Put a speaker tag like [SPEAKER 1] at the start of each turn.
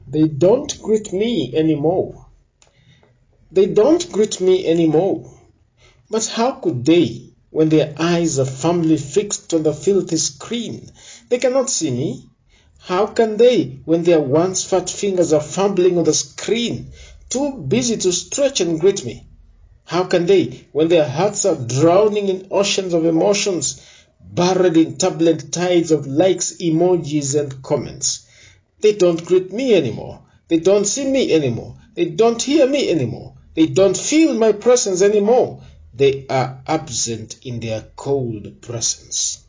[SPEAKER 1] They don't greet me anymore. They don't greet me anymore. But how could they, when their eyes are firmly fixed on the filthy screen? They cannot see me. How can they, when their once fat fingers are fumbling on the screen, too busy to stretch and greet me? How can they, when their hearts are drowning in oceans of emotions, buried in turbulent tides of likes, emojis, and comments? They don't greet me anymore. They don't see me anymore. They don't hear me anymore. They don't feel my presence anymore. They are absent in their cold presence.